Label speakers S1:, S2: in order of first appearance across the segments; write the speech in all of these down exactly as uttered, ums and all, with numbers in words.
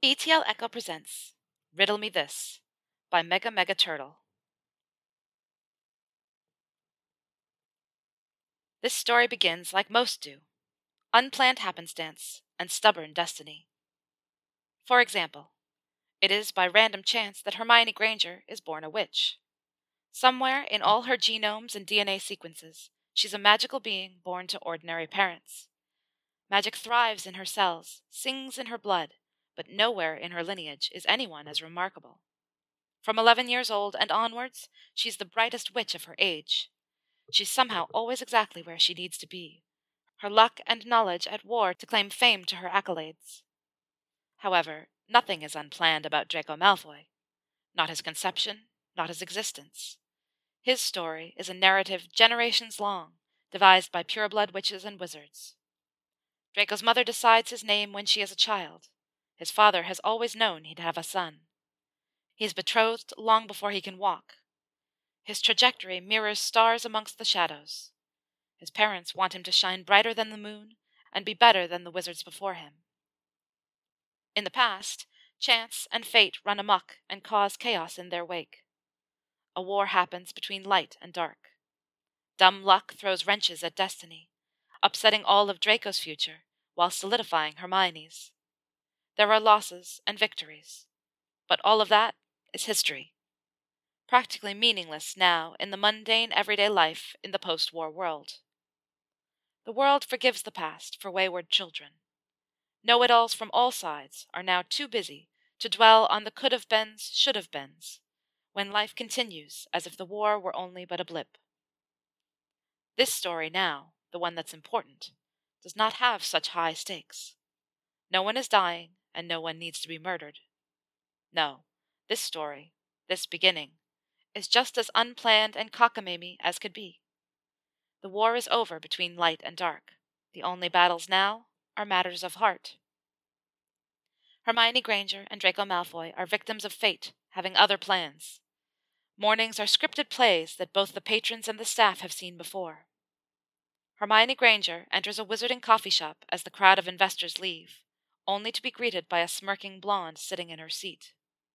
S1: E T L Echo presents Riddle Me This by Mega Mega Turtle. This story begins like most do, unplanned happenstance and stubborn destiny. For example, it is by random chance that Hermione Granger is born a witch. Somewhere in all her genomes and D N A sequences, she's a magical being born to ordinary parents. Magic thrives in her cells, sings in her blood, but nowhere in her lineage is anyone as remarkable. From eleven years old and onwards, she's the brightest witch of her age. She's somehow always exactly where she needs to be, her luck and knowledge at war to claim fame to her accolades. However, nothing is unplanned about Draco Malfoy. Not his conception, not his existence. His story is a narrative generations long, devised by pureblood witches and wizards. Draco's mother decides his name when she is a child. His father has always known he'd have a son. He's betrothed long before he can walk. His trajectory mirrors stars amongst the shadows. His parents want him to shine brighter than the moon and be better than the wizards before him. In the past, chance and fate run amok and cause chaos in their wake. A war happens between light and dark. Dumb luck throws wrenches at destiny, upsetting all of Draco's future while solidifying Hermione's. There are losses and victories, but all of that is history. Practically meaningless now in the mundane everyday life in the post-war world. The world forgives the past for wayward children. Know-it-alls from all sides are now too busy to dwell on the could-have-beens, should-have-beens, when life continues as if the war were only but a blip. This story now, the one that's important, does not have such high stakes. No one is dying, and no one needs to be murdered. No, this story, this beginning, is just as unplanned and cockamamie as could be. The war is over between light and dark. The only battles now are matters of heart. Hermione Granger and Draco Malfoy are victims of fate, having other plans. Mornings are scripted plays that both the patrons and the staff have seen before. Hermione Granger enters a wizarding coffee shop as the crowd of investors leave, only to be greeted by a smirking blonde sitting in her seat.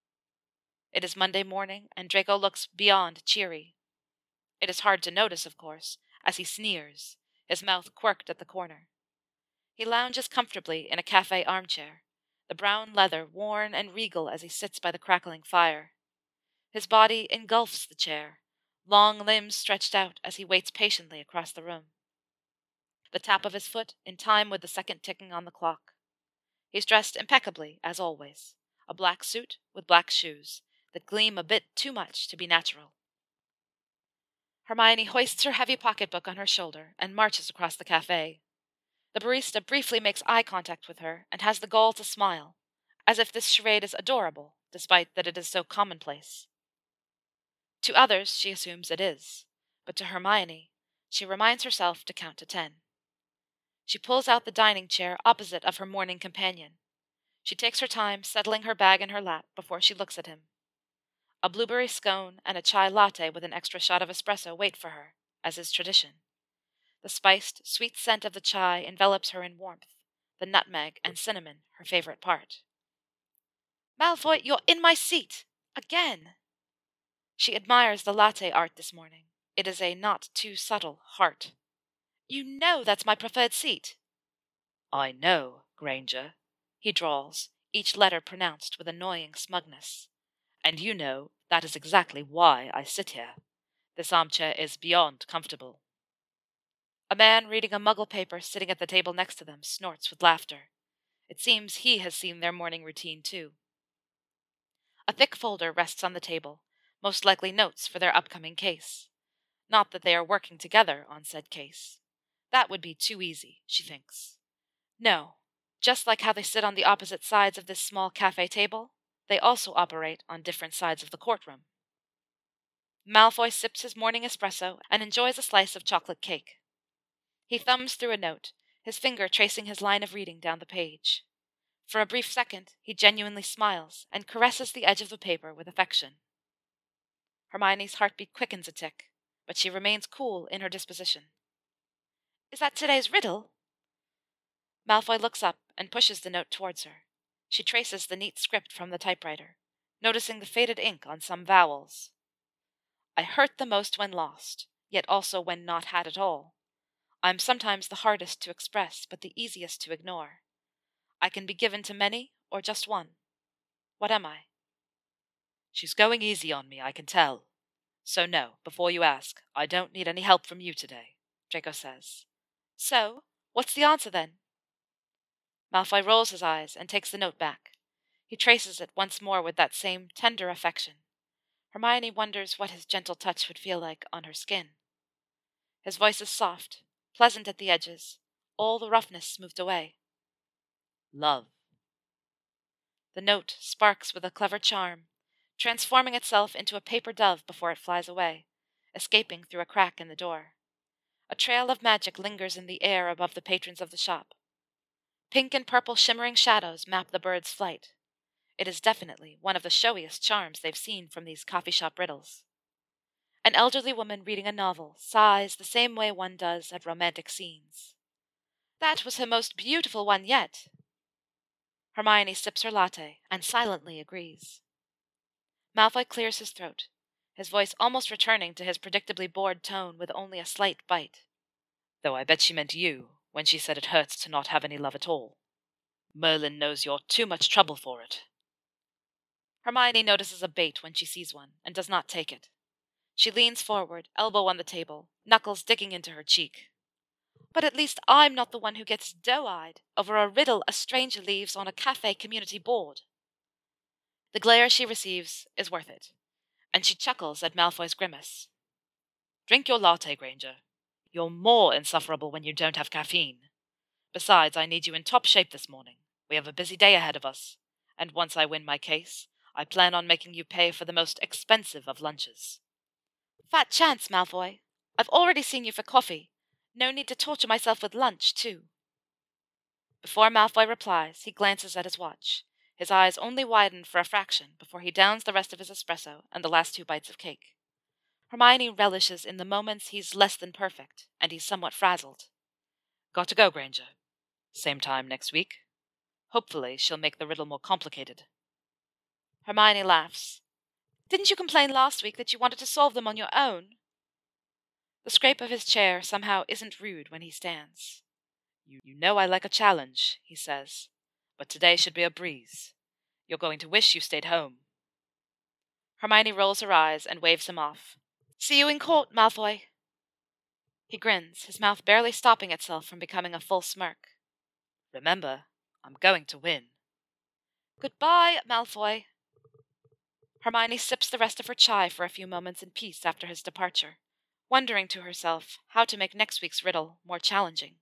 S1: It is Monday morning, and Draco looks beyond cheery. It is hard to notice, of course, as he sneers, his mouth quirked at the corner. He lounges comfortably in a cafe armchair, the brown leather worn and regal as he sits by the crackling fire. His body engulfs the chair, long limbs stretched out as he waits patiently across the room. The tap of his foot in time with the second ticking on the clock. He's dressed impeccably, as always, a black suit with black shoes that gleam a bit too much to be natural. Hermione hoists her heavy pocketbook on her shoulder and marches across the cafe. The barista briefly makes eye contact with her and has the gall to smile, as if this charade is adorable, despite that it is so commonplace. To others, she assumes it is, but to Hermione, she reminds herself to count to ten. She pulls out the dining chair opposite of her morning companion. She takes her time settling her bag in her lap before she looks at him. A blueberry scone and a chai latte with an extra shot of espresso wait for her, as is tradition. The spiced, sweet scent of the chai envelops her in warmth, the nutmeg and cinnamon her favorite part. "Malfoy, you're in my seat! Again!" She admires the latte art this morning. It is a not-too-subtle heart. "You know that's my preferred seat." "I know, Granger," he drawls, each letter pronounced with annoying smugness. "And you know that is exactly why I sit here. This armchair is beyond comfortable." A man reading a Muggle paper sitting at the table next to them snorts with laughter. It seems he has seen their morning routine too. A thick folder rests on the table, most likely notes for their upcoming case. Not that they are working together on said case. That would be too easy, she thinks. No, just like how they sit on the opposite sides of this small cafe table, they also operate on different sides of the courtroom. Malfoy sips his morning espresso and enjoys a slice of chocolate cake. He thumbs through a note, his finger tracing his line of reading down the page. For a brief second, he genuinely smiles and caresses the edge of the paper with affection. Hermione's heartbeat quickens a tick, but she remains cool in her disposition. "Is that today's riddle?" Malfoy looks up and pushes the note towards her. She traces the neat script from the typewriter, noticing the faded ink on some vowels. I hurt the most when lost, yet also when not had at all. I am sometimes the hardest to express, but the easiest to ignore. I can be given to many or just one. What am I? She's going easy on me, I can tell. So no, before you ask, I don't need any help from you today, Draco says. So, what's the answer then? Malfoy rolls his eyes and takes the note back. He traces it once more with that same tender affection. Hermione wonders what his gentle touch would feel like on her skin. His voice is soft, pleasant at the edges, all the roughness smoothed away. Love. The note sparks with a clever charm, transforming itself into a paper dove before it flies away, escaping through a crack in the door. A trail of magic lingers in the air above the patrons of the shop. Pink and purple shimmering shadows map the bird's flight. It is definitely one of the showiest charms they've seen from these coffee shop riddles. An elderly woman reading a novel sighs the same way one does at romantic scenes. That was her most beautiful one yet. Hermione sips her latte and silently agrees. Malfoy clears his throat, his voice almost returning to his predictably bored tone with only a slight bite. Though I bet she meant you when she said it hurts to not have any love at all. Merlin knows you're too much trouble for it. Hermione notices a bait when she sees one, and does not take it. She leans forward, elbow on the table, knuckles digging into her cheek. But at least I'm not the one who gets doe-eyed over a riddle a stranger leaves on a cafe community board. The glare she receives is worth it, and she chuckles at Malfoy's grimace. Drink your latte, Granger. You're more insufferable when you don't have caffeine. Besides, I need you in top shape this morning. We have a busy day ahead of us, and once I win my case, I plan on making you pay for the most expensive of lunches. Fat chance, Malfoy. I've already seen you for coffee. No need to torture myself with lunch, too. Before Malfoy replies, he glances at his watch. His eyes only widen for a fraction before he downs the rest of his espresso and the last two bites of cake. Hermione relishes in the moments he's less than perfect, and he's somewhat frazzled. Got to go, Granger. Same time next week. Hopefully she'll make the riddle more complicated. Hermione laughs. Didn't you complain last week that you wanted to solve them on your own? The scrape of his chair somehow isn't rude when he stands. You, you know I like a challenge, he says, but today should be a breeze. You're going to wish you stayed home. Hermione rolls her eyes and waves him off. See you in court, Malfoy. He grins, his mouth barely stopping itself from becoming a full smirk. Remember, I'm going to win. Goodbye, Malfoy. Hermione sips the rest of her chai for a few moments in peace after his departure, wondering to herself how to make next week's riddle more challenging.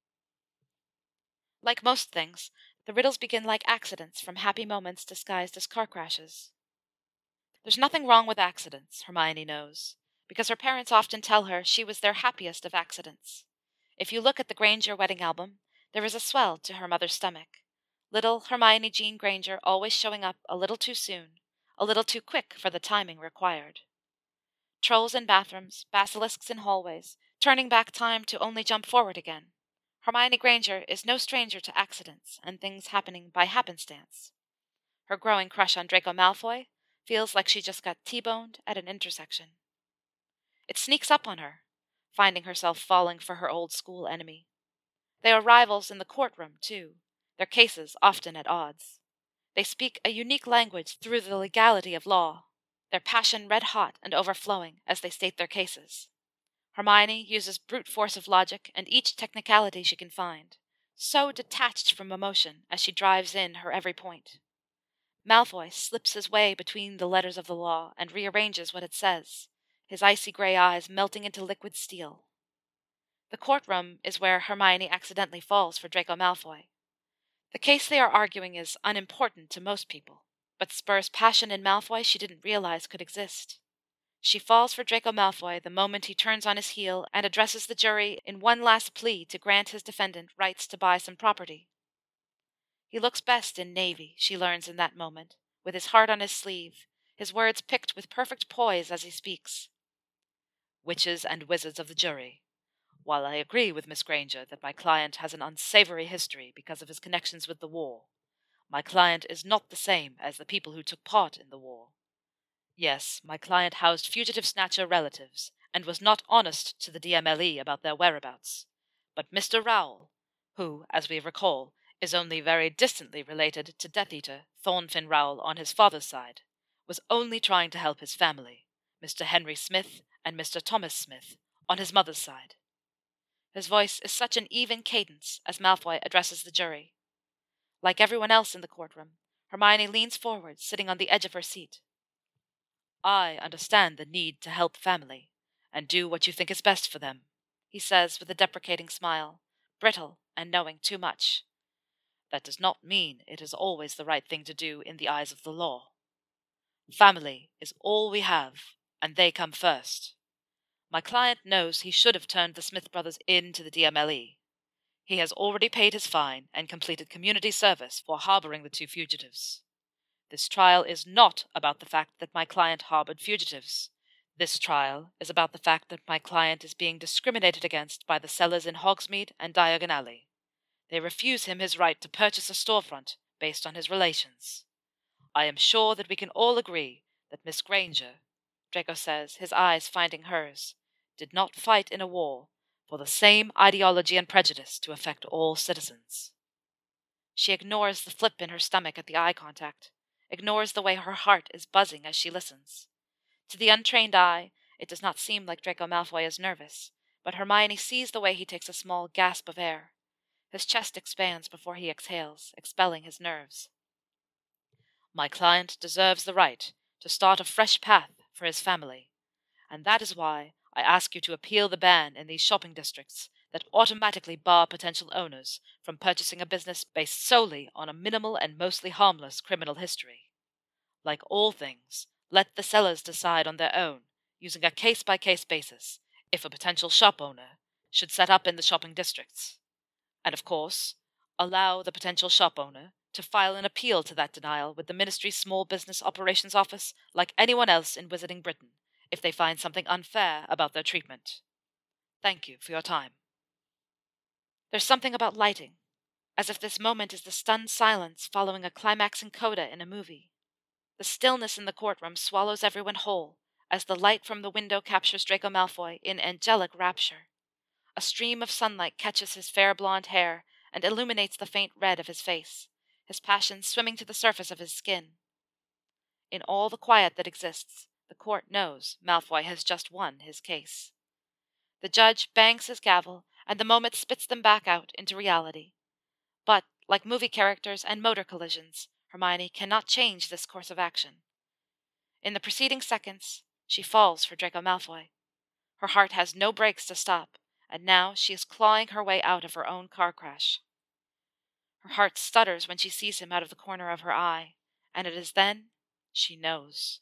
S1: Like most things, the riddles begin like accidents from happy moments disguised as car crashes. There's nothing wrong with accidents, Hermione knows, because her parents often tell her she was their happiest of accidents. If you look at the Granger wedding album, there is a swell to her mother's stomach. Little Hermione Jean Granger always showing up a little too soon, a little too quick for the timing required. Trolls in bathrooms, basilisks in hallways, turning back time to only jump forward again. Hermione Granger is no stranger to accidents and things happening by happenstance. Her growing crush on Draco Malfoy feels like she just got T-boned at an intersection. It sneaks up on her, finding herself falling for her old school enemy. They are rivals in the courtroom, too, their cases often at odds. They speak a unique language through the legality of law, their passion red-hot and overflowing as they state their cases. Hermione uses brute force of logic and each technicality she can find, so detached from emotion as she drives in her every point. Malfoy slips his way between the letters of the law and rearranges what it says, his icy gray eyes melting into liquid steel. The courtroom is where Hermione accidentally falls for Draco Malfoy. The case they are arguing is unimportant to most people, but spurs passion in Malfoy she didn't realize could exist. She falls for Draco Malfoy the moment he turns on his heel and addresses the jury in one last plea to grant his defendant rights to buy some property. He looks best in navy, she learns in that moment, with his heart on his sleeve, his words picked with perfect poise as he speaks. Witches and wizards of the jury. While I agree with Miss Granger that my client has an unsavory history because of his connections with the war, My client is not the same as the people who took part in the war. Yes, my client housed fugitive snatcher relatives, and was not honest to the D M L E about their whereabouts. But Mister Rowell, who, as we recall, is only very distantly related to Death Eater Thornfinn Rowell on his father's side, was only trying to help his family, Mister Henry Smith and Mister Thomas Smith, on his mother's side. His voice is such an even cadence as Malfoy addresses the jury. Like everyone else in the courtroom, Hermione leans forward, sitting on the edge of her seat. I understand the need to help family, and do what you think is best for them, he says with a deprecating smile, brittle and knowing too much. That does not mean it is always the right thing to do in the eyes of the law. Family is all we have, and they come first. My client knows he should have turned the Smith brothers in to the D M L E. He has already paid his fine and completed community service for harboring the two fugitives. This trial is not about the fact that my client harbored fugitives. This trial is about the fact that my client is being discriminated against by the sellers in Hogsmeade and Diagon Alley. They refuse him his right to purchase a storefront based on his relations. I am sure that we can all agree that Miss Granger, Draco says, his eyes finding hers, did not fight in a war for the same ideology and prejudice to affect all citizens. She ignores the flip in her stomach at the eye contact, ignores the way her heart is buzzing as she listens. To the untrained eye, it does not seem like Draco Malfoy is nervous, but Hermione sees the way he takes a small gasp of air. His chest expands before he exhales, expelling his nerves. My client deserves the right to start a fresh path for his family, and that is why I ask you to appeal the ban in these shopping districts that automatically bar potential owners from purchasing a business based solely on a minimal and mostly harmless criminal history. Like all things, let the sellers decide on their own, using a case-by-case basis, if a potential shop owner should set up in the shopping districts. And of course, allow the potential shop owner to file an appeal to that denial with the Ministry's Small Business Operations Office like anyone else in Wizarding Britain, if they find something unfair about their treatment. Thank you for your time. There's something about lighting, as if this moment is the stunned silence following a climaxing coda in a movie. The stillness in the courtroom swallows everyone whole, as the light from the window captures Draco Malfoy in angelic rapture. A stream of sunlight catches his fair blonde hair and illuminates the faint red of his face, his passion swimming to the surface of his skin. In all the quiet that exists, the court knows Malfoy has just won his case. The judge bangs his gavel, and the moment spits them back out into reality. But, like movie characters and motor collisions, Hermione cannot change this course of action. In the preceding seconds, she falls for Draco Malfoy. Her heart has no brakes to stop, and now she is clawing her way out of her own car crash. Her heart stutters when she sees him out of the corner of her eye, and it is then she knows.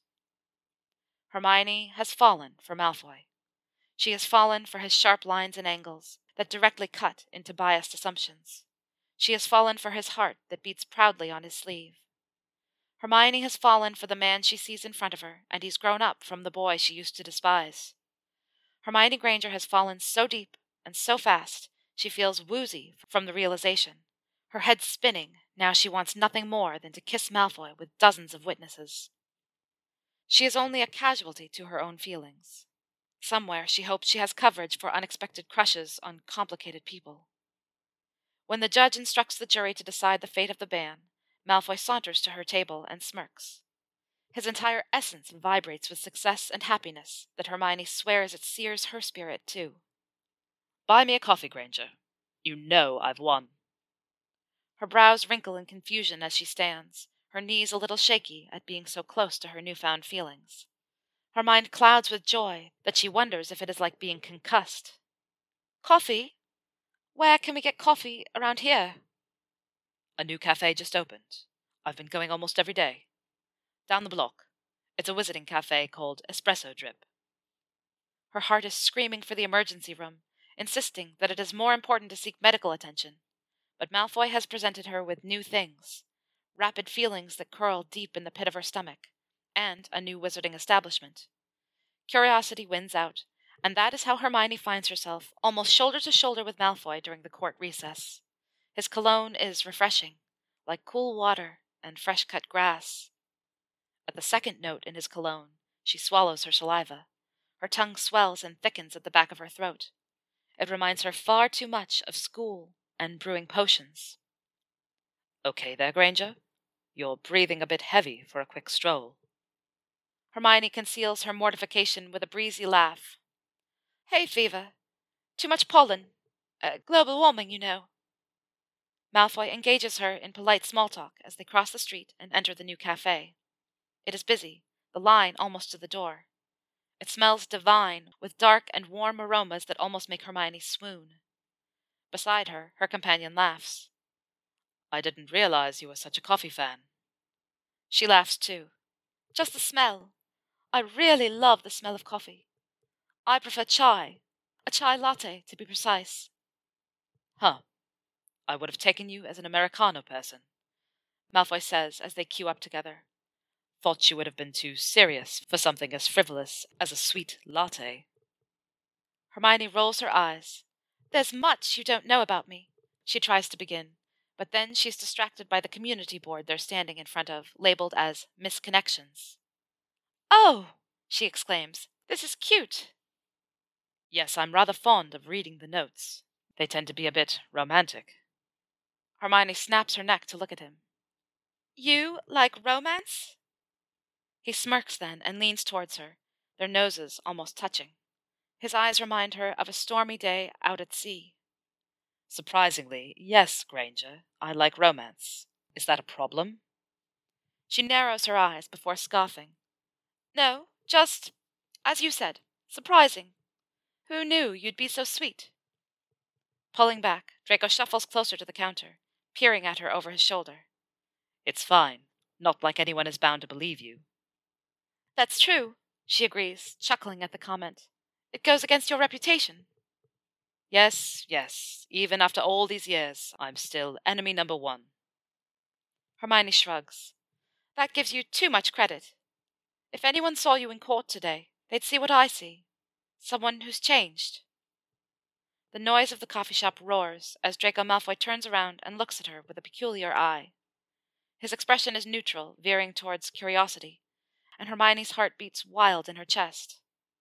S1: Hermione has fallen for Malfoy. She has fallen for his sharp lines and angles that directly cut into biased assumptions. She has fallen for his heart that beats proudly on his sleeve. Hermione has fallen for the man she sees in front of her, and he's grown up from the boy she used to despise. Hermione Granger has fallen so deep and so fast she feels woozy from the realization. Her head spinning, now she wants nothing more than to kiss Malfoy with dozens of witnesses. She is only a casualty to her own feelings. Somewhere she hopes she has coverage for unexpected crushes on complicated people. When the judge instructs the jury to decide the fate of the ban, Malfoy saunters to her table and smirks. His entire essence vibrates with success and happiness that Hermione swears it sears her spirit too. Buy me a coffee, Granger. You know I've won. Her brows wrinkle in confusion as she stands, her knees a little shaky at being so close to her newfound feelings. Her mind clouds with joy that she wonders if it is like being concussed. Coffee? Where can we get coffee around here? A new cafe just opened. I've been going almost every day. Down the block. It's a wizarding cafe called Espresso Drip. Her heart is screaming for the emergency room, insisting that it is more important to seek medical attention. But Malfoy has presented her with new things, rapid feelings that curl deep in the pit of her stomach, and a new wizarding establishment. Curiosity wins out, and that is how Hermione finds herself almost shoulder to shoulder with Malfoy during the court recess. His cologne is refreshing, like cool water and fresh-cut grass. At the second note in his cologne, she swallows her saliva. Her tongue swells and thickens at the back of her throat. It reminds her far too much of school and brewing potions. Okay there, Granger. You're breathing a bit heavy for a quick stroll. Hermione conceals her mortification with a breezy laugh. Hay fever. Too much pollen. Uh, global warming, you know. Malfoy engages her in polite small talk as they cross the street and enter the new cafe. It is busy, the line almost to the door. It smells divine, with dark and warm aromas that almost make Hermione swoon. Beside her, her companion laughs. I didn't realize you were such a coffee fan. She laughs too. Just the smell. I really love the smell of coffee. I prefer chai, a chai latte to be precise. Huh. I would have taken you as an Americano person, Malfoy says as they queue up together. Thought you would have been too serious for something as frivolous as a sweet latte. Hermione rolls her eyes. There's much you don't know about me, she tries to begin, but then she's distracted by the community board they're standing in front of, labeled as Misconnections. Oh, she exclaims, this is cute. Yes, I'm rather fond of reading the notes. They tend to be a bit romantic. Hermione snaps her neck to look at him. You like romance? He smirks then and leans towards her, their noses almost touching. His eyes remind her of a stormy day out at sea. Surprisingly, yes, Granger, I like romance. Is that a problem? She narrows her eyes before scoffing. No, just, as you said, surprising. Who knew you'd be so sweet? Pulling back, Draco shuffles closer to the counter, peering at her over his shoulder. It's fine. Not like anyone is bound to believe you. That's true, she agrees, chuckling at the comment. It goes against your reputation. Yes, yes. Even after all these years, I'm still enemy number one. Hermione shrugs. That gives you too much credit. If anyone saw you in court today, they'd see what I see. Someone who's changed. The noise of the coffee shop roars as Draco Malfoy turns around and looks at her with a peculiar eye. His expression is neutral, veering towards curiosity, and Hermione's heart beats wild in her chest.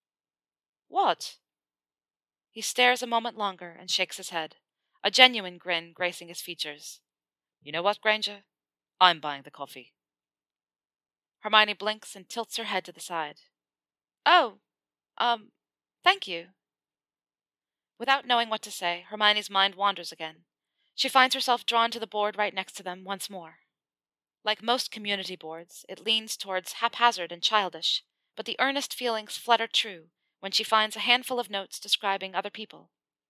S1: What? He stares a moment longer and shakes his head, a genuine grin gracing his features. You know what, Granger? I'm buying the coffee. Hermione blinks and tilts her head to the side. Oh, um, thank you. Without knowing what to say, Hermione's mind wanders again. She finds herself drawn to the board right next to them once more. Like most community boards, it leans towards haphazard and childish, but the earnest feelings flutter true when she finds a handful of notes describing other people.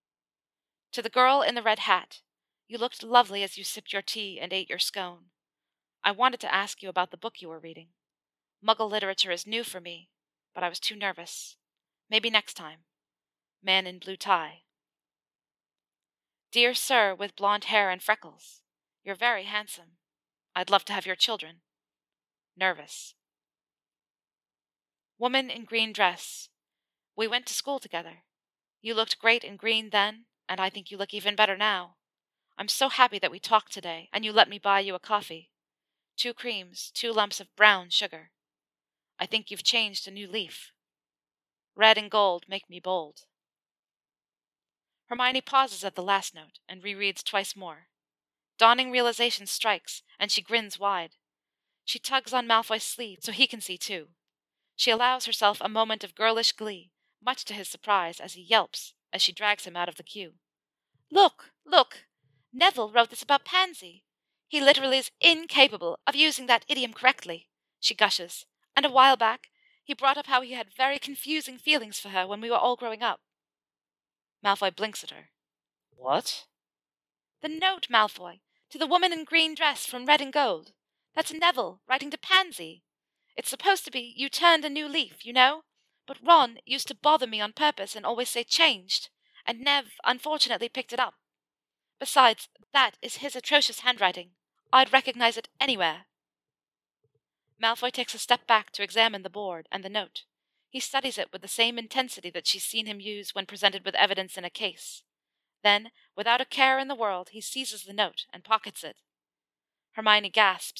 S1: To the girl in the red hat, you looked lovely as you sipped your tea and ate your scone. I wanted to ask you about the book you were reading. Muggle literature is new for me, but I was too nervous. Maybe next time. Man in blue tie. Dear Sir with blonde hair and freckles, you're very handsome. I'd love to have your children. Nervous. Woman in green dress. We went to school together. You looked great in green then, and I think you look even better now. I'm so happy that we talked today, and you let me buy you a coffee. Two creams, two lumps of brown sugar. I think you've changed a new leaf. Red and gold make me bold. Hermione pauses at the last note and rereads twice more. Dawning realization strikes, and she grins wide. She tugs on Malfoy's sleeve so he can see too. She allows herself a moment of girlish glee, much to his surprise as he yelps as she drags him out of the queue. Look, look! Neville wrote this about Pansy. He literally is incapable of using that idiom correctly, she gushes, and a while back he brought up how he had very confusing feelings for her when we were all growing up. Malfoy blinks at her. What? The note, Malfoy, to the woman in green dress from Red and Gold. That's Neville writing to Pansy. It's supposed to be you turned a new leaf, you know? But Ron used to bother me on purpose and always say changed, and Nev unfortunately picked it up. Besides, that is his atrocious handwriting. I'd recognize it anywhere. Malfoy takes a step back to examine the board and the note. He studies it with the same intensity that she's seen him use when presented with evidence in a case. Then, without a care in the world, he seizes the note and pockets it. Hermione gasps.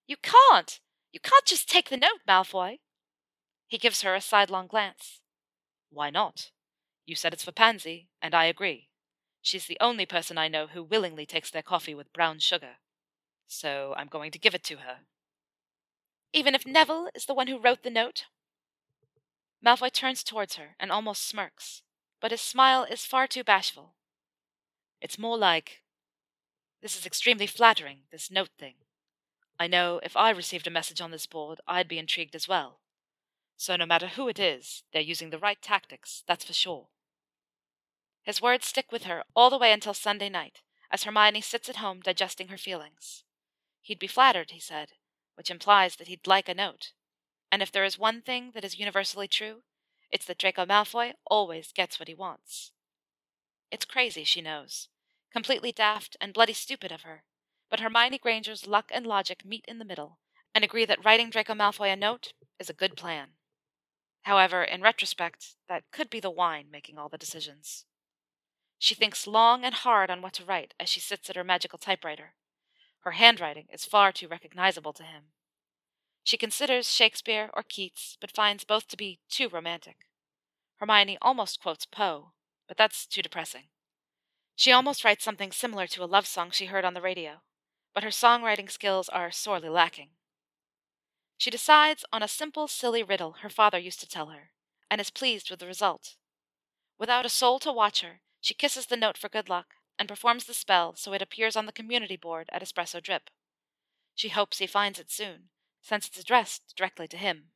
S1: You can't! You can't just take the note, Malfoy! He gives her a sidelong glance. Why not? You said it's for Pansy, and I agree. She's the only person I know who willingly takes their coffee with brown sugar. So I'm going to give it to her. Even if Neville is the one who wrote the note? Malfoy turns towards her and almost smirks, but his smile is far too bashful. It's more like, this is extremely flattering, this note thing. I know if I received a message on this board, I'd be intrigued as well. So no matter who it is, they're using the right tactics, that's for sure. His words stick with her all the way until Sunday night, as Hermione sits at home digesting her feelings. He'd be flattered, he said, which implies that he'd like a note. And if there is one thing that is universally true, it's that Draco Malfoy always gets what he wants. It's crazy, she knows. Completely daft and bloody stupid of her. But Hermione Granger's luck and logic meet in the middle, and agree that writing Draco Malfoy a note is a good plan. However, in retrospect, that could be the wine making all the decisions. She thinks long and hard on what to write as she sits at her magical typewriter. Her handwriting is far too recognizable to him. She considers Shakespeare or Keats, but finds both to be too romantic. Hermione almost quotes Poe, but that's too depressing. She almost writes something similar to a love song she heard on the radio, but her songwriting skills are sorely lacking. She decides on a simple, silly riddle her father used to tell her, and is pleased with the result. Without a soul to watch her, she kisses the note for good luck and performs the spell so it appears on the community board at Espresso Drip. She hopes he finds it soon, since it's addressed directly to him.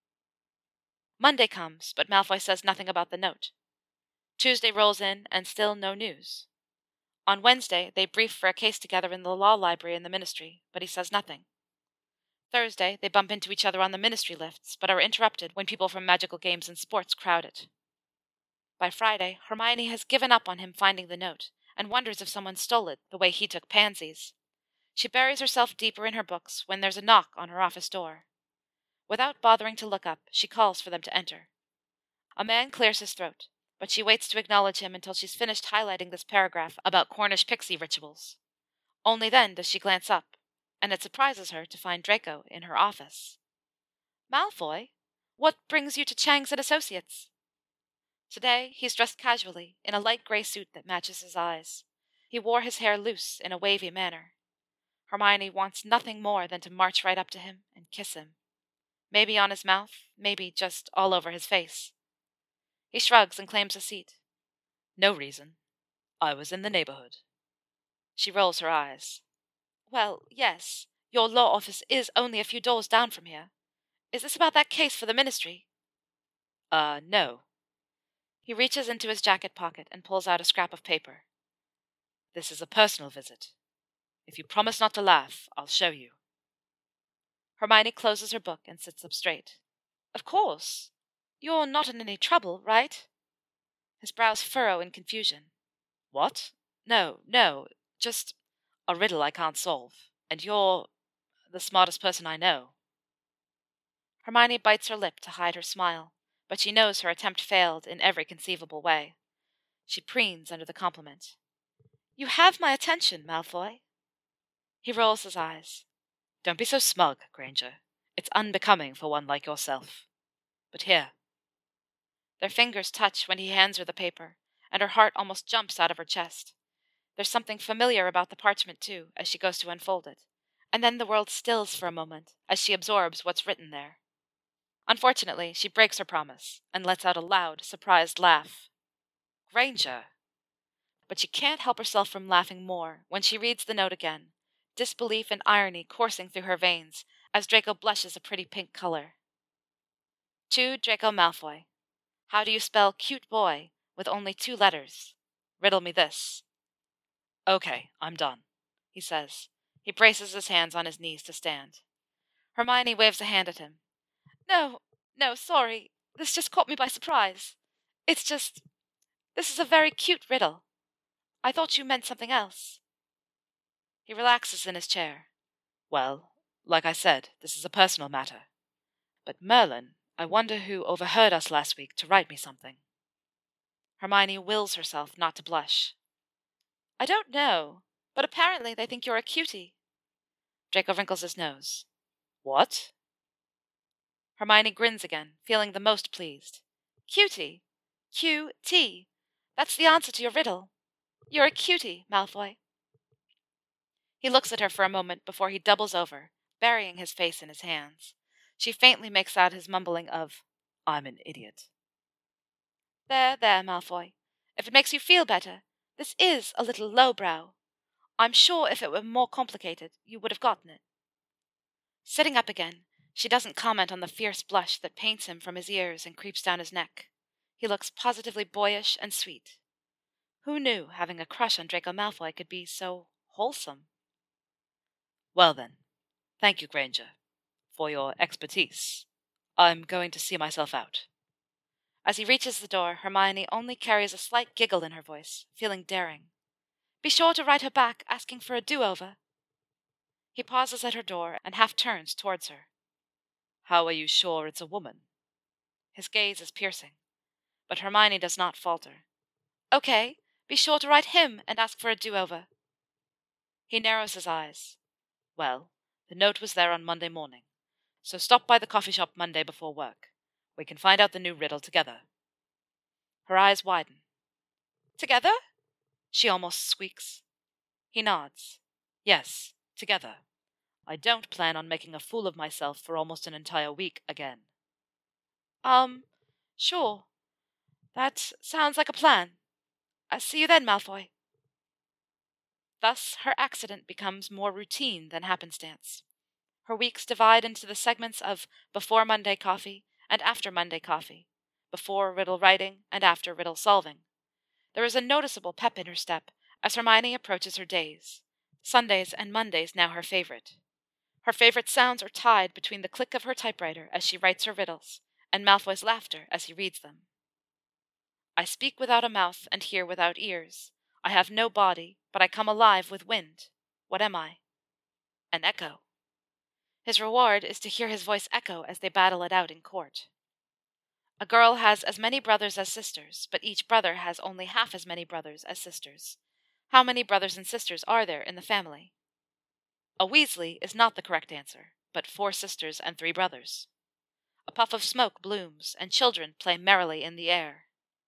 S1: Monday comes, but Malfoy says nothing about the note. Tuesday rolls in, and still no news. On Wednesday, they brief for a case together in the law library in the Ministry, but he says nothing. Thursday, they bump into each other on the Ministry lifts, but are interrupted when people from Magical Games and Sports crowd it. By Friday, Hermione has given up on him finding the note, and wonders if someone stole it the way he took Pansy's. She buries herself deeper in her books when there's a knock on her office door. Without bothering to look up, she calls for them to enter. A man clears his throat, but she waits to acknowledge him until she's finished highlighting this paragraph about Cornish pixie rituals. Only then does she glance up, and it surprises her to find Draco in her office. Malfoy, what brings you to Chang's and Associates? Today, he's dressed casually, in a light gray suit that matches his eyes. He wore his hair loose in a wavy manner. Hermione wants nothing more than to march right up to him and kiss him. Maybe on his mouth, maybe just all over his face. He shrugs and claims a seat. No reason. I was in the neighborhood. She rolls her eyes. Well, yes, your law office is only a few doors down from here. Is this about that case for the Ministry? Uh, no. He reaches into his jacket pocket and pulls out a scrap of paper. This is a personal visit. If you promise not to laugh, I'll show you. Hermione closes her book and sits up straight. Of course. You're not in any trouble, right? His brows furrow in confusion. What? No, no, just a riddle I can't solve. And you're the smartest person I know. Hermione bites her lip to hide her smile, but she knows her attempt failed in every conceivable way. She preens under the compliment. You have my attention, Malfoy. He rolls his eyes. Don't be so smug, Granger. It's unbecoming for one like yourself. But here. Their fingers touch when he hands her the paper, and her heart almost jumps out of her chest. There's something familiar about the parchment, too, as she goes to unfold it, and then the world stills for a moment as she absorbs what's written there. Unfortunately, she breaks her promise and lets out a loud, surprised laugh. Granger! But she can't help herself from laughing more when she reads the note again, disbelief and irony coursing through her veins as Draco blushes a pretty pink color. To Draco Malfoy. How do you spell cute boy with only two letters? Riddle me this. Okay, I'm done, he says. He braces his hands on his knees to stand. Hermione waves a hand at him. No, no, sorry. This just caught me by surprise. It's just... This is a very cute riddle. I thought you meant something else. He relaxes in his chair. Well, like I said, this is a personal matter. But Merlin, I wonder who overheard us last week to write me something. Hermione wills herself not to blush. I don't know, but apparently they think you're a cutie. Draco wrinkles his nose. What? Hermione grins again, feeling the most pleased. Cutie. Q T. That's the answer to your riddle. You're a cutie, Malfoy. He looks at her for a moment before he doubles over, burying his face in his hands. She faintly makes out his mumbling of, I'm an idiot. There, there, Malfoy. If it makes you feel better, this is a little lowbrow. I'm sure if it were more complicated, you would have gotten it. Sitting up again, she doesn't comment on the fierce blush that paints him from his ears and creeps down his neck. He looks positively boyish and sweet. Who knew having a crush on Draco Malfoy could be so wholesome? Well then, thank you, Granger, for your expertise. I'm going to see myself out. As he reaches the door, Hermione only carries a slight giggle in her voice, feeling daring. Be sure to write her back asking for a do-over. He pauses at her door and half turns towards her. How are you sure it's a woman? His gaze is piercing, but Hermione does not falter. Okay, be sure to write him and ask for a do-over. He narrows his eyes. Well, the note was there on Monday morning, so stop by the coffee shop Monday before work. We can find out the new riddle together. Her eyes widen. Together? She almost squeaks. He nods. Yes, together. I don't plan on making a fool of myself for almost an entire week again. Um, sure. That sounds like a plan. I'll see you then, Malfoy. Thus, her accident becomes more routine than happenstance. Her weeks divide into the segments of before Monday coffee and after Monday coffee, before riddle writing and after riddle solving. There is a noticeable pep in her step as Hermione approaches her days, Sundays and Mondays now her favorite. Her favorite sounds are tied between the click of her typewriter as she writes her riddles and Malfoy's laughter as he reads them. I speak without a mouth and hear without ears. I have no body, but I come alive with wind. What am I? An echo. His reward is to hear his voice echo as they battle it out in court. A girl has as many brothers as sisters, but each brother has only half as many brothers as sisters. How many brothers and sisters are there in the family? A Weasley is not the correct answer, but four sisters and three brothers. A puff of smoke blooms, and children play merrily in the air.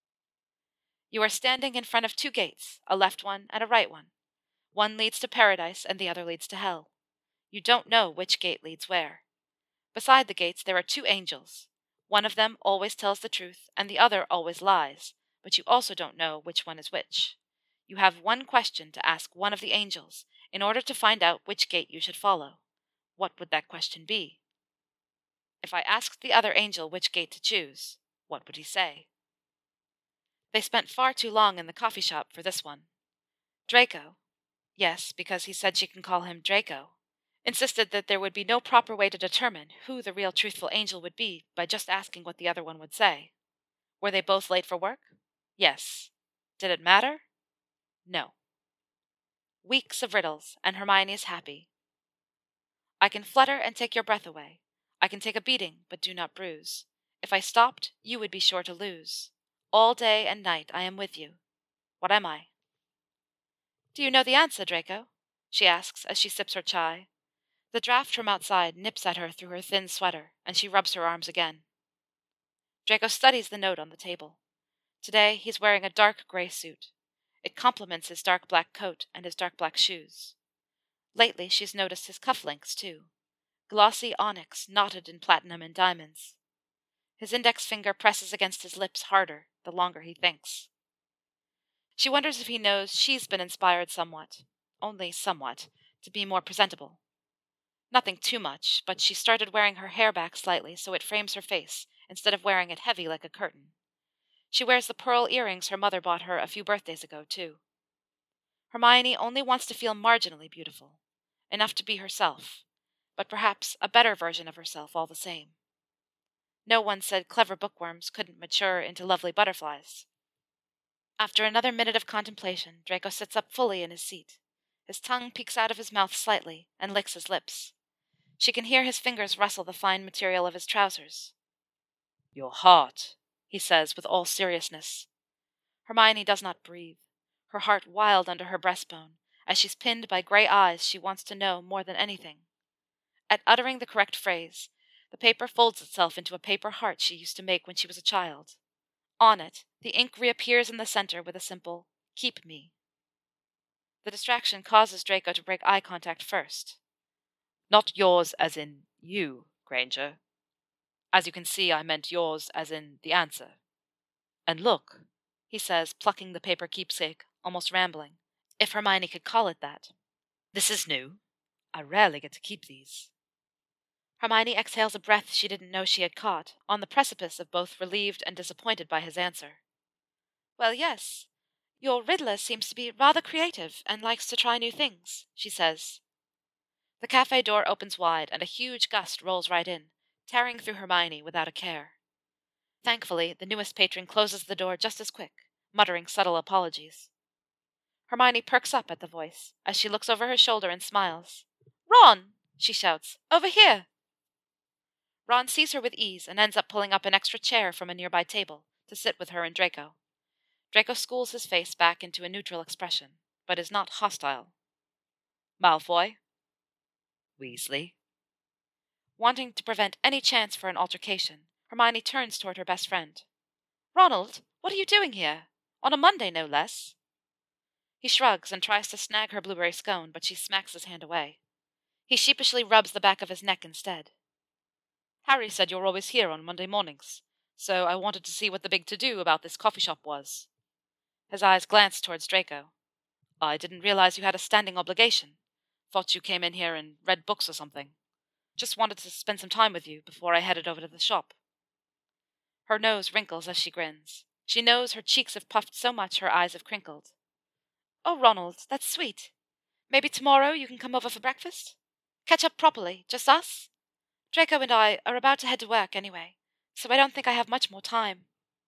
S1: You are standing in front of two gates, a left one and a right one. One leads to paradise and the other leads to hell. You don't know which gate leads where. Beside the gates there are two angels. One of them always tells the truth and the other always lies, but you also don't know which one is which. You have one question to ask one of the angels in order to find out which gate you should follow. What would that question be? If I asked the other angel which gate to choose, what would he say? They spent far too long in the coffee shop for this one. Draco, yes, because he said she can call him Draco, insisted that there would be no proper way to determine who the real truthful angel would be by just asking what the other one would say. Were they both late for work? Yes. Did it matter? No. Weeks of riddles, and Hermione is happy. I can flutter and take your breath away. I can take a beating, but do not bruise. If I stopped, you would be sure to lose. All day and night I am with you. What am I? Do you know the answer, Draco? She asks as she sips her chai. The draft from outside nips at her through her thin sweater, and she rubs her arms again. Draco studies the note on the table. Today he's wearing a dark gray suit. It complements his dark black coat and his dark black shoes. Lately she's noticed his cufflinks, too. Glossy onyx knotted in platinum and diamonds. His index finger presses against his lips harder, the longer he thinks. She wonders if he knows she's been inspired somewhat, only somewhat, to be more presentable. Nothing too much, but she started wearing her hair back slightly so it frames her face, instead of wearing it heavy like a curtain. She wears the pearl earrings her mother bought her a few birthdays ago, too. Hermione only wants to feel marginally beautiful, enough to be herself, but perhaps a better version of herself all the same. No one said clever bookworms couldn't mature into lovely butterflies. After another minute of contemplation, Draco sits up fully in his seat. His tongue peeks out of his mouth slightly and licks his lips. She can hear his fingers rustle the fine material of his trousers. Your heart, he says with all seriousness. Hermione does not breathe, her heart wild under her breastbone, as she's pinned by gray eyes she wants to know more than anything. At uttering the correct phrase, the paper folds itself into a paper heart she used to make when she was a child. On it, the ink reappears in the center with a simple, "Keep me." The distraction causes Draco to break eye contact first. "Not yours as in you, Granger. As you can see, I meant yours as in the answer. And look," he says, plucking the paper keepsake, almost rambling, if Hermione could call it that. "This is new. I rarely get to keep these." Hermione exhales a breath she didn't know she had caught, on the precipice of both relieved and disappointed by his answer. "Well, yes. Your Riddler seems to be rather creative and likes to try new things," she says. The cafe door opens wide and a huge gust rolls right in, tearing through Hermione without a care. Thankfully, the newest patron closes the door just as quick, muttering subtle apologies. Hermione perks up at the voice, as she looks over her shoulder and smiles. "Ron!" she shouts. "Over here!" Ron sees her with ease and ends up pulling up an extra chair from a nearby table to sit with her and Draco. Draco schools his face back into a neutral expression, but is not hostile. "Malfoy?" "Weasley?" Wanting to prevent any chance for an altercation, Hermione turns toward her best friend. "Ronald, what are you doing here? On a Monday, no less." He shrugs and tries to snag her blueberry scone, but she smacks his hand away. He sheepishly rubs the back of his neck instead. "Harry said you're always here on Monday mornings, so I wanted to see what the big to-do about this coffee shop was." His eyes glance towards Draco. "I didn't realize you had a standing obligation. Thought you came in here and read books or something. Just wanted to spend some time with you before I headed over to the shop." Her nose wrinkles as she grins. She knows her cheeks have puffed so much her eyes have crinkled. "Oh, Ronald, that's sweet. Maybe tomorrow you can come over for breakfast? Catch up properly, just us? Draco and I are about to head to work anyway, so I don't think I have much more time."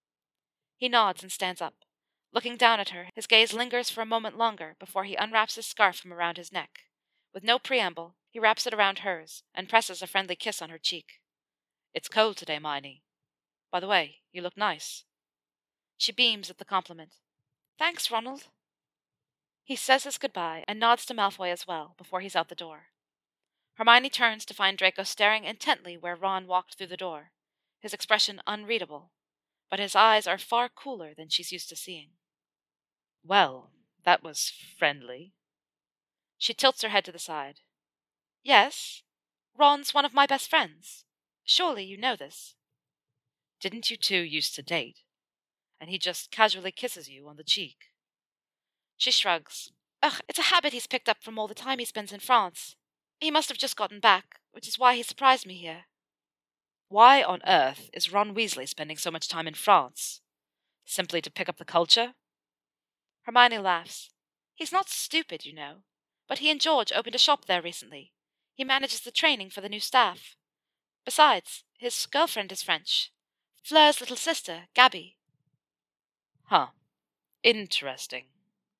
S1: He nods and stands up. Looking down at her, his gaze lingers for a moment longer before he unwraps his scarf from around his neck. With no preamble, he wraps it around hers and presses a friendly kiss on her cheek. "It's cold today, Miney. By the way, you look nice." She beams at the compliment. "Thanks, Ronald." He says his goodbye and nods to Malfoy as well before he's out the door. Hermione turns to find Draco staring intently where Ron walked through the door, his expression unreadable, but his eyes are far cooler than she's used to seeing. "Well, that was friendly." She tilts her head to the side. "Yes, Ron's one of my best friends. Surely you know this." "Didn't you two used to date? And he just casually kisses you on the cheek." She shrugs. "Ugh, it's a habit he's picked up from all the time he spends in France. He must have just gotten back, which is why he surprised me here." "Why on earth is Ron Weasley spending so much time in France? Simply to pick up the culture?" Hermione laughs. "He's not stupid, you know. But he and George opened a shop there recently. He manages the training for the new staff. Besides, his girlfriend is French. Fleur's little sister, Gabby." "Huh. Interesting."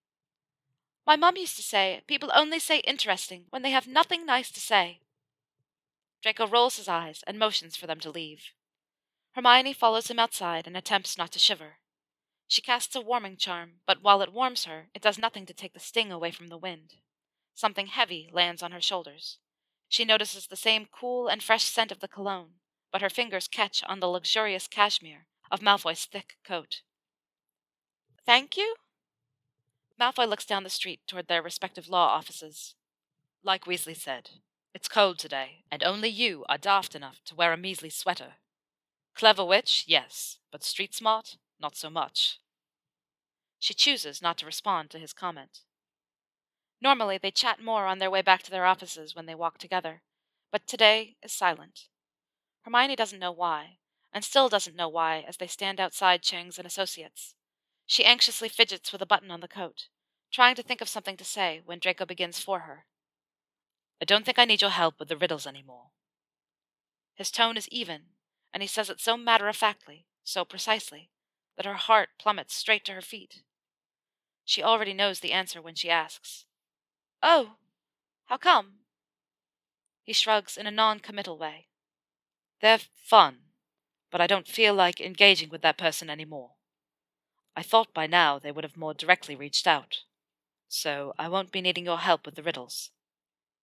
S1: "My mum used to say people only say interesting when they have nothing nice to say." Draco rolls his eyes and motions for them to leave. Hermione follows him outside and attempts not to shiver. She casts a warming charm, but while it warms her, it does nothing to take the sting away from the wind. Something heavy lands on her shoulders. She notices the same cool and fresh scent of the cologne, but her fingers catch on the luxurious cashmere of Malfoy's thick coat. "Thank you?" Malfoy looks down the street toward their respective law offices. "Like Weasley said, it's cold today, and only you are daft enough to wear a measly sweater. Clever witch, yes, but street smart, not so much." She chooses not to respond to his comment. Normally, they chat more on their way back to their offices when they walk together, but today is silent. Hermione doesn't know why, and still doesn't know why as they stand outside Chang's and Associates. She anxiously fidgets with a button on the coat, trying to think of something to say when Draco begins for her. "I don't think I need your help with the riddles anymore." His tone is even, and he says it so matter-of-factly, so precisely, that her heart plummets straight to her feet. She already knows the answer when she asks, "Oh, how come?" He shrugs in a non-committal way. "They're fun, but I don't feel like engaging with that person anymore. I thought by now they would have more directly reached out. So I won't be needing your help with the riddles."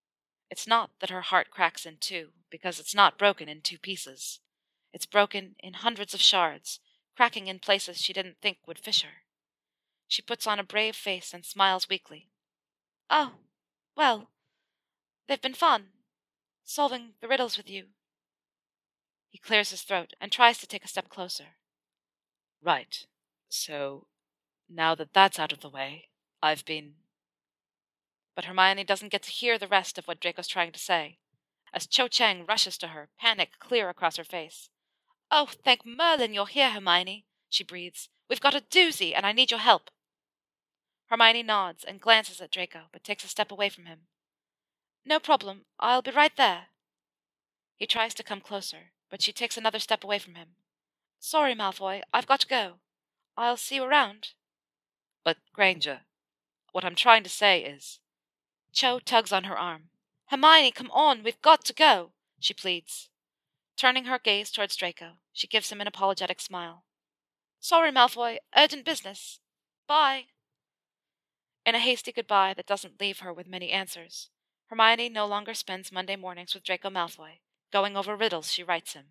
S1: It's not that her heart cracks in two, because it's not broken in two pieces. It's broken in hundreds of shards, cracking in places she didn't think would fish her. She puts on a brave face and smiles weakly. Oh, well, they've been fun, solving the riddles with you. He clears his throat and tries to take a step closer. Right. So, now that that's out of the way, I've been... But Hermione doesn't get to hear the rest of what Draco's trying to say, as Cho Chang rushes to her, panic clear across her face. Oh, thank Merlin you're here, Hermione, she breathes. We've got a doozy, and I need your help. Hermione nods and glances at Draco, but takes a step away from him. No problem, I'll be right there. He tries to come closer, but she takes another step away from him. Sorry, Malfoy, I've got to go. I'll see you around. But, Granger, what I'm trying to say is... Cho tugs on her arm. Hermione, come on, we've got to go, she pleads. Turning her gaze towards Draco, she gives him an apologetic smile. Sorry, Malfoy, urgent business. Bye. In a hasty goodbye that doesn't leave her with many answers, Hermione no longer spends Monday mornings with Draco Malfoy, going over riddles she writes him.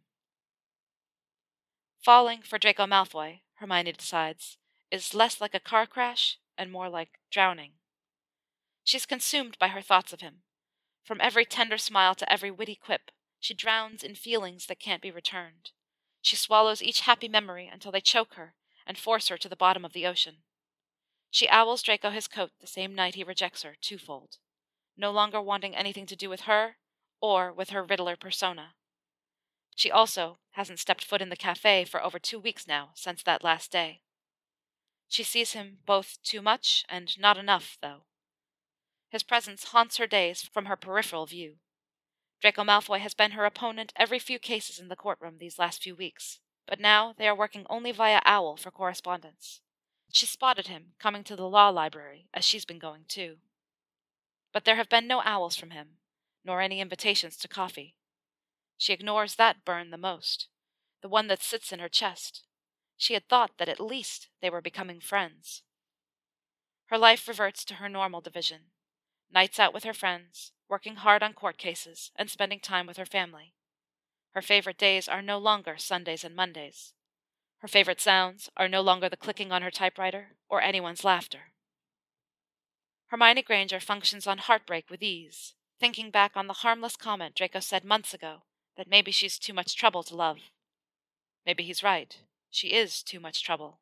S1: Falling for Draco Malfoy, Hermione decides, is less like a car crash and more like drowning. She's consumed by her thoughts of him. From every tender smile to every witty quip, she drowns in feelings that can't be returned. She swallows each happy memory until they choke her and force her to the bottom of the ocean. She owls Draco his coat the same night he rejects her twofold, no longer wanting anything to do with her or with her Riddler persona. She also hasn't stepped foot in the cafe for over two weeks now since that last day. She sees him both too much and not enough, though. His presence haunts her days from her peripheral view. Draco Malfoy has been her opponent every few cases in the courtroom these last few weeks, but now they are working only via Owl for correspondence. She spotted him coming to the law library, as she's been going too. But there have been no owls from him, nor any invitations to coffee. She ignores that burn the most, the one that sits in her chest. She had thought that at least they were becoming friends. Her life reverts to her normal division. Nights out with her friends, working hard on court cases, and spending time with her family. Her favorite days are no longer Sundays and Mondays. Her favorite sounds are no longer the clicking on her typewriter or anyone's laughter. Hermione Granger functions on heartbreak with ease, thinking back on the harmless comment Draco said months ago that maybe she's too much trouble to love. Maybe he's right. She is too much trouble.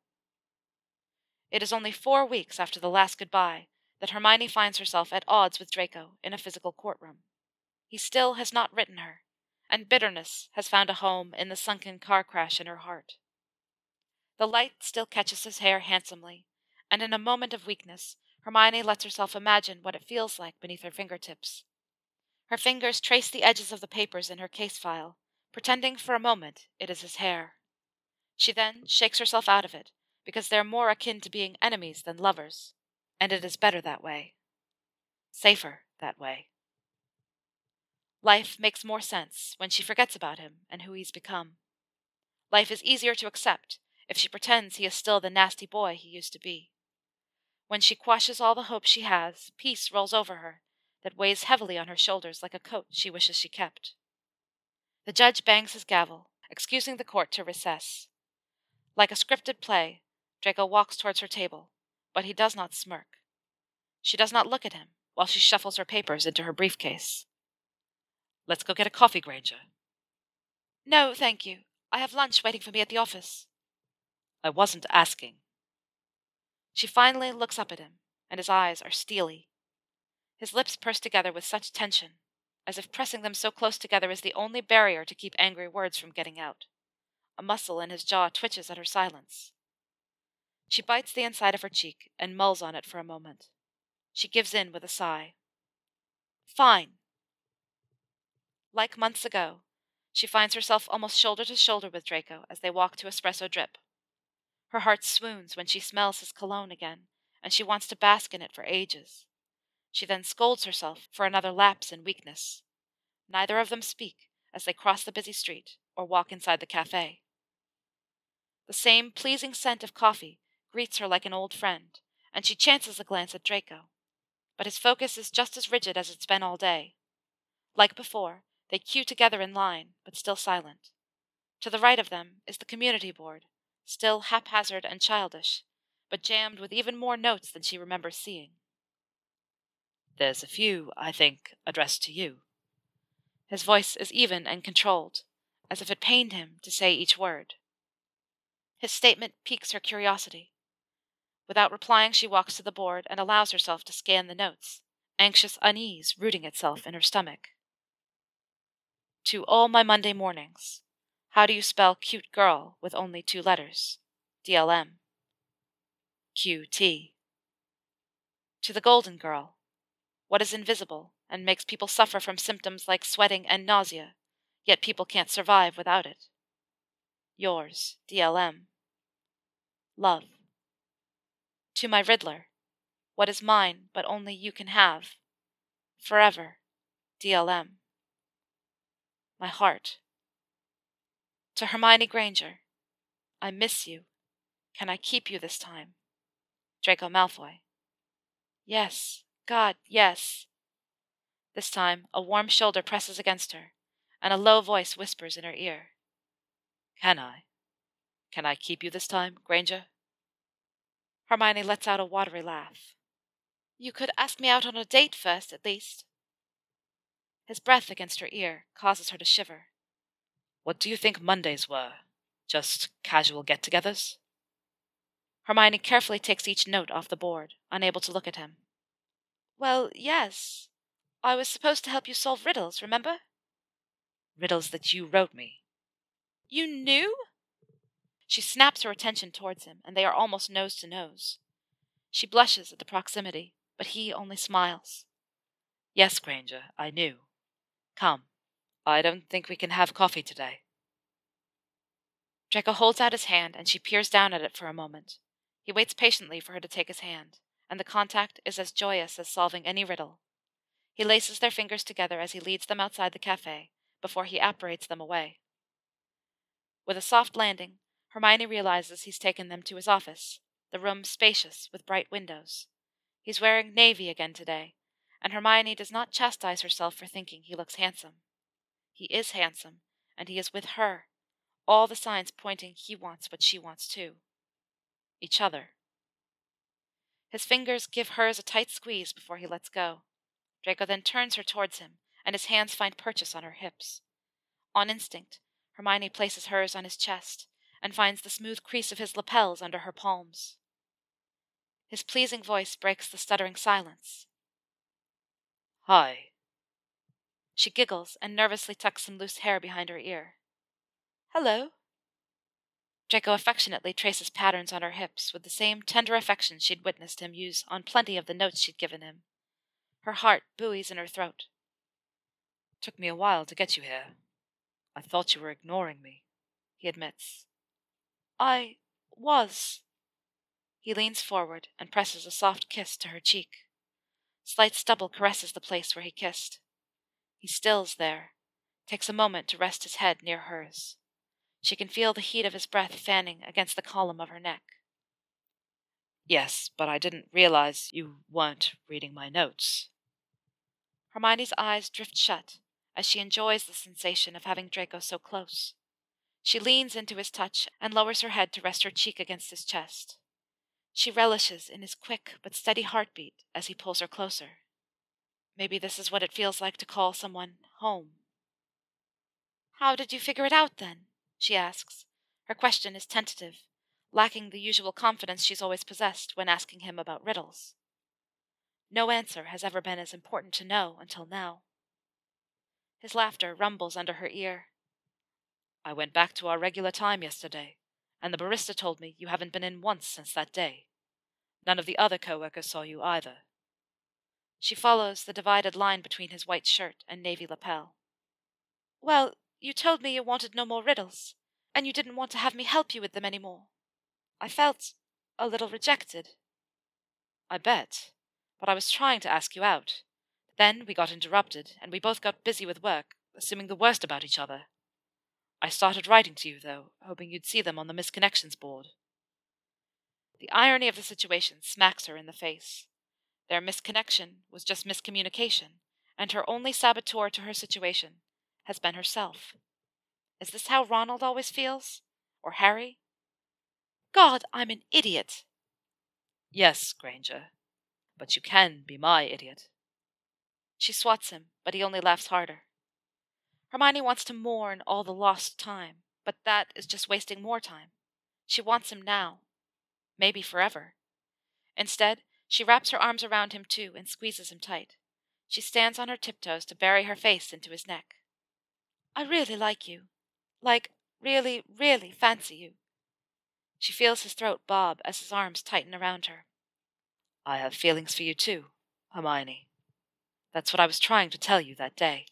S1: It is only four weeks after the last goodbye that Hermione finds herself at odds with Draco in a physical courtroom. He still has not written her, and bitterness has found a home in the sunken car crash in her heart. The light still catches his hair handsomely, and in a moment of weakness, Hermione lets herself imagine what it feels like beneath her fingertips. Her fingers trace the edges of the papers in her case file, pretending for a moment it is his hair. She then shakes herself out of it, because they're more akin to being enemies than lovers, and it is better that way. Safer that way. Life makes more sense when she forgets about him and who he's become. Life is easier to accept if she pretends he is still the nasty boy he used to be. When she quashes all the hope she has, peace rolls over her that weighs heavily on her shoulders like a coat she wishes she kept. The judge bangs his gavel, excusing the court to recess. Like a scripted play, Draco walks towards her table, but he does not smirk. She does not look at him while she shuffles her papers into her briefcase. Let's go get a coffee, Granger. No, thank you. I have lunch waiting for me at the office. I wasn't asking. She finally looks up at him, and his eyes are steely. His lips purse together with such tension, as if pressing them so close together is the only barrier to keep angry words from getting out. A muscle in his jaw twitches at her silence. She bites the inside of her cheek and mulls on it for a moment. She gives in with a sigh. Fine. Like months ago, she finds herself almost shoulder to shoulder with Draco as they walk to Espresso Drip. Her heart swoons when she smells his cologne again, and she wants to bask in it for ages. She then scolds herself for another lapse in weakness. Neither of them speak as they cross the busy street or walk inside the cafe. The same pleasing scent of coffee greets her like an old friend, and she chances a glance at Draco. But his focus is just as rigid as it's been all day. Like before, they queue together in line, but still silent. To the right of them is the community board, still haphazard and childish, but jammed with even more notes than she remembers seeing. There's a few, I think, addressed to you. His voice is even and controlled, as if it pained him to say each word. His statement piques her curiosity. Without replying, she walks to the board and allows herself to scan the notes, anxious unease rooting itself in her stomach. To all my Monday mornings. How do you spell cute girl with only two letters? D L M. Q T. To the golden girl. What is invisible and makes people suffer from symptoms like sweating and nausea, yet people can't survive without it? Yours, D L M. Love. To my Riddler. What is mine but only you can have? Forever, D L M. My heart. To Hermione Granger. I miss you. Can I keep you this time? Draco Malfoy. Yes, God, yes. This time, a warm shoulder presses against her, and a low voice whispers in her ear. Can I? Can I keep you this time, Granger? Hermione lets out a watery laugh. You could ask me out on a date first, at least. His breath against her ear causes her to shiver. What do you think Mondays were? Just casual get-togethers? Hermione carefully takes each note off the board, unable to look at him. Well, yes. I was supposed to help you solve riddles, remember? Riddles that you wrote me. You knew? She snaps her attention towards him, and they are almost nose to nose. She blushes at the proximity, but he only smiles. Yes, Granger, I knew. Come. I don't think we can have coffee today. Draco holds out his hand, and she peers down at it for a moment. He waits patiently for her to take his hand, and the contact is as joyous as solving any riddle. He laces their fingers together as he leads them outside the cafe, before he apparates them away. With a soft landing, Hermione realizes he's taken them to his office, the room spacious with bright windows. He's wearing navy again today, and Hermione does not chastise herself for thinking he looks handsome. He is handsome, and he is with her, all the signs pointing he wants what she wants too. Each other. His fingers give hers a tight squeeze before he lets go. Draco then turns her towards him, and his hands find purchase on her hips. On instinct, Hermione places hers on his chest, and finds the smooth crease of his lapels under her palms. His pleasing voice breaks the stuttering silence. Hi. She giggles and nervously tucks some loose hair behind her ear. Hello. Draco affectionately traces patterns on her hips with the same tender affection she'd witnessed him use on plenty of the notes she'd given him. Her heart buoys in her throat. Took me a while to get you here. I thought you were ignoring me, he admits. I was. He leans forward and presses a soft kiss to her cheek. Slight stubble caresses the place where he kissed. He stills there, takes a moment to rest his head near hers. She can feel the heat of his breath fanning against the column of her neck. Yes, but I didn't realize you weren't reading my notes. Hermione's eyes drift shut as she enjoys the sensation of having Draco so close. She leans into his touch and lowers her head to rest her cheek against his chest. She relishes in his quick but steady heartbeat as he pulls her closer. Maybe this is what it feels like to call someone home. How did you figure it out, then? She asks. Her question is tentative, lacking the usual confidence she's always possessed when asking him about riddles. No answer has ever been as important to know until now. His laughter rumbles under her ear. I went back to our regular time yesterday, and the barista told me you haven't been in once since that day. None of the other co-workers saw you either. She follows the divided line between his white shirt and navy lapel. Well, you told me you wanted no more riddles, and you didn't want to have me help you with them any more. I felt a little rejected. I bet, but I was trying to ask you out. Then we got interrupted, and we both got busy with work, assuming the worst about each other. I started writing to you, though, hoping you'd see them on the misconnections board. The irony of the situation smacks her in the face. Their misconnection was just miscommunication, and her only saboteur to her situation has been herself. Is this how Ronald always feels? Or Harry? God, I'm an idiot!
S2: Yes, Granger, but you can be my idiot.
S1: She swats him, but he only laughs harder. Hermione wants to mourn all the lost time, but that is just wasting more time. She wants him now. Maybe forever. Instead, she wraps her arms around him too and squeezes him tight. She stands on her tiptoes to bury her face into his neck. I really like you. Like, really, really fancy you. She feels his throat bob as his arms tighten around her.
S2: I have feelings for you too, Hermione. That's what I was trying to tell you that day.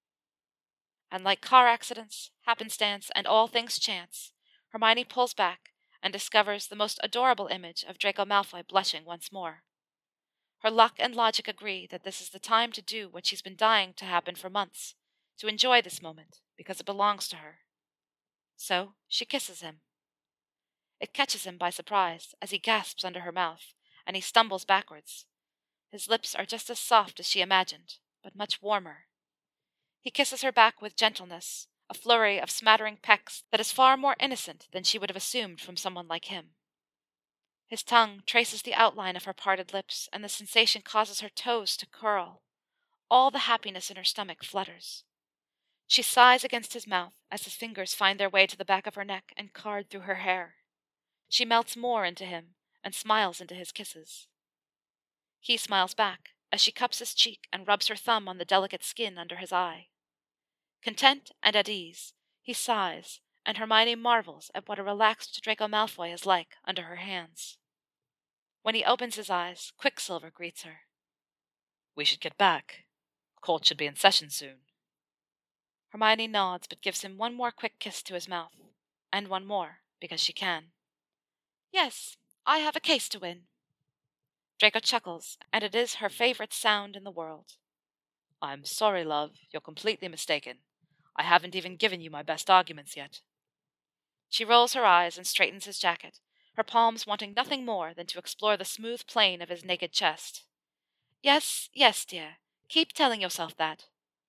S1: And like car accidents, happenstance, and all things chance, Hermione pulls back and discovers the most adorable image of Draco Malfoy blushing once more. Her luck and logic agree that this is the time to do what she's been dying to happen for months, to enjoy this moment, because it belongs to her. So she kisses him. It catches him by surprise as he gasps under her mouth, and he stumbles backwards. His lips are just as soft as she imagined, but much warmer. He kisses her back with gentleness, a flurry of smattering pecks that is far more innocent than she would have assumed from someone like him. His tongue traces the outline of her parted lips, and the sensation causes her toes to curl. All the happiness in her stomach flutters. She sighs against his mouth as his fingers find their way to the back of her neck and card through her hair. She melts more into him and smiles into his kisses. He smiles back as she cups his cheek and rubs her thumb on the delicate skin under his eye. Content and at ease, he sighs, and Hermione marvels at what a relaxed Draco Malfoy is like under her hands. When he opens his eyes, Quicksilver greets her.
S2: We should get back. Court should be in session soon.
S1: Hermione nods but gives him one more quick kiss to his mouth, and one more, because she can. Yes, I have a case to win. Draco chuckles, and it is her favorite sound in the world.
S2: I'm sorry, love, you're completely mistaken. I haven't even given you my best arguments yet.
S1: She rolls her eyes and straightens his jacket, her palms wanting nothing more than to explore the smooth plane of his naked chest. Yes, yes, dear, keep telling yourself that.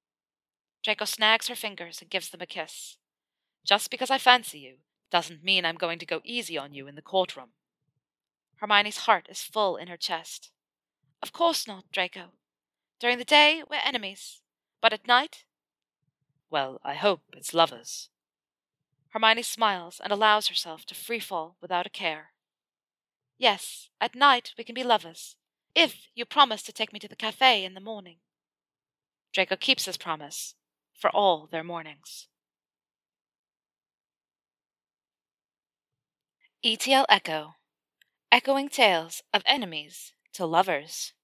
S1: Draco snags her fingers and gives them a kiss.
S2: Just because I fancy you doesn't mean I'm going to go easy on you in the courtroom.
S1: Hermione's heart is full in her chest. Of course not, Draco. During the day, we're enemies. But at night?
S2: Well, I hope it's lovers.
S1: Hermione smiles and allows herself to free fall without a care. Yes, at night we can be lovers, if you promise to take me to the cafe in the morning. Draco keeps his promise for all their mornings. E T L Echo, echoing tales of enemies to lovers.